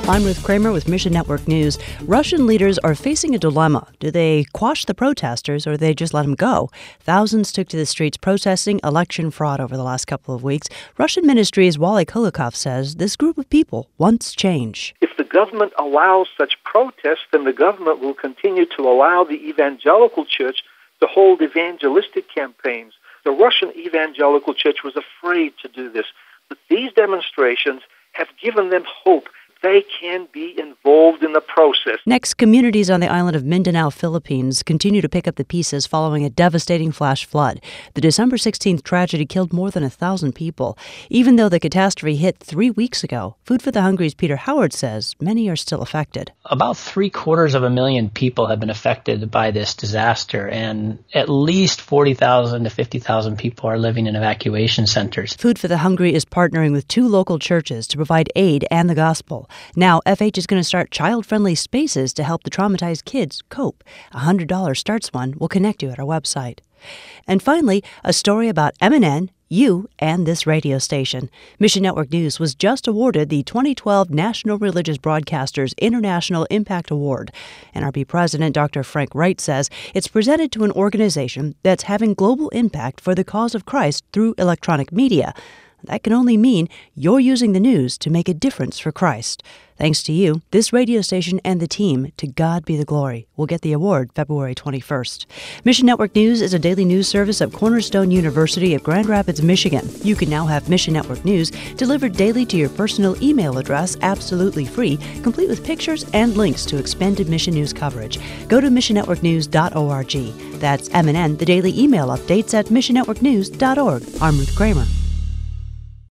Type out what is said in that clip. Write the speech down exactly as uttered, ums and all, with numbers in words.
I'm Ruth Kramer with Mission Network News. Russian leaders are facing a dilemma. Do they quash the protesters or do they just let them go? Thousands took to the streets protesting election fraud over the last couple of weeks. Russian Ministry's Wally Kulikov says this group of people wants change. If the government allows such protests, then the government will continue to allow the evangelical church to hold evangelistic campaigns. The Russian evangelical church was afraid to do this, but these demonstrations have given them hope. They can be involved in the process. Next, communities on the island of Mindanao, Philippines, continue to pick up the pieces following a devastating flash flood. The December sixteenth tragedy killed more than a thousand people. Even though the catastrophe hit three weeks ago, Food for the Hungry's Peter Howard says many are still affected. About three quarters of a million people have been affected by this disaster, and at least forty thousand to fifty thousand people are living in evacuation centers. Food for the Hungry is partnering with two local churches to provide aid and the gospel. Now, F H is going to start child-friendly spaces to help the traumatized kids cope. A one hundred dollars starts one. We'll connect you at our website. And finally, a story about M N N, you, and this radio station. Mission Network News was just awarded the twenty twelve National Religious Broadcasters International Impact Award. N R B President Doctor Frank Wright says it's presented to an organization that's having global impact for the cause of Christ through electronic media. That can only mean you're using the news to make a difference for Christ. Thanks to you, this radio station, and the team, to God be the glory. We'll get the award February twenty-first. Mission Network News is a daily news service of Cornerstone University of Grand Rapids, Michigan. You can now have Mission Network News delivered daily to your personal email address absolutely free, complete with pictures and links to expanded Mission News coverage. Go to mission network news dot org. That's M N N, the daily email updates at mission network news dot org. I'm Ruth Kramer.